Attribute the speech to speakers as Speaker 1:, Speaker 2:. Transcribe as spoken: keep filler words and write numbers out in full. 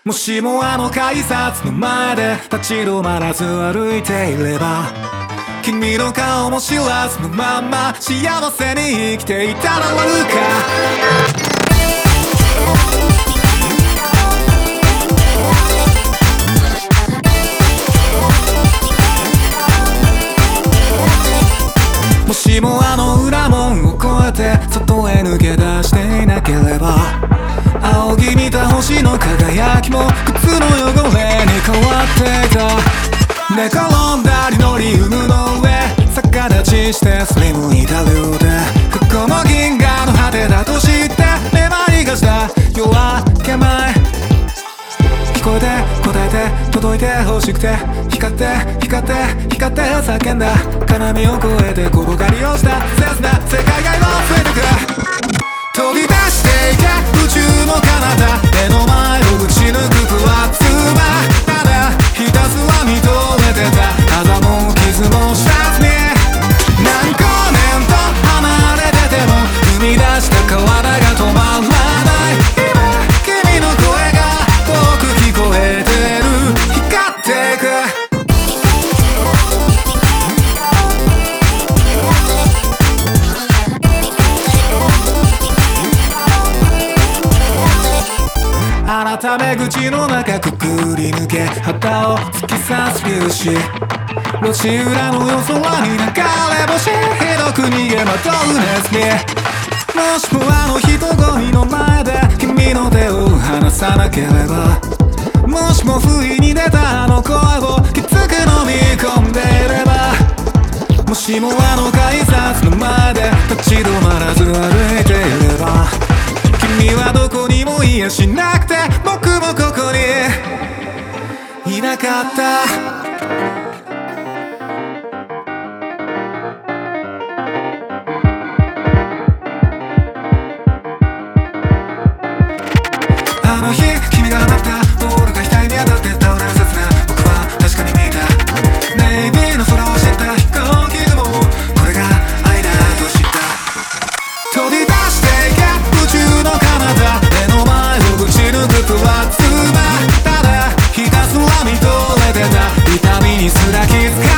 Speaker 1: もしもあの改札の前で立ち止まらず歩いていれば、君の顔も知らずのまんま幸せに生きていたら悪か。もしもあの裏門を越えて外へ抜け出していなければ、仰ぎ見た星の輝きも靴の汚れに変わっていた。寝転んだリノリウムの上逆立ちしてスリムいたようで、ここも銀河の果てだと知ってめまいがした夜明け前。聞こえて答えて届いて欲しくて、光って光って光って叫んだ。金網を越えてこぼがりをした切な世界が今増えてく。飛び出していけ宇宙の彼方、目の前をぶち抜くプラズマ。ただひたすら認めてたあざも傷も知らずに、何光年と離れてても生み出した体が止まらない。今君の声が遠く聞こえてる、光ってく。改め口の中くくり抜け旗を突き刺す粒子、路地裏の夜空に流れ星ひどく逃げまとうネズミ。もしもあの人混みの前で君の手を離さなければ、もしも不意に出たあの声をきつく飲み込んでいれば、もしもあの改札の前で立ち止まらず歩いていれば、君はどこにもいやしなくて僕もここにいなかった。あの日君が放ったボールが額に当たって倒れる刹那、僕は確かに見た。ネイビーの空を知った飛行機雲、これが愛だと知った。飛び出していけ宇宙の彼方、目の前をぶち抜くプラズマ。ただひたすら見とれてた痛みにすら気づか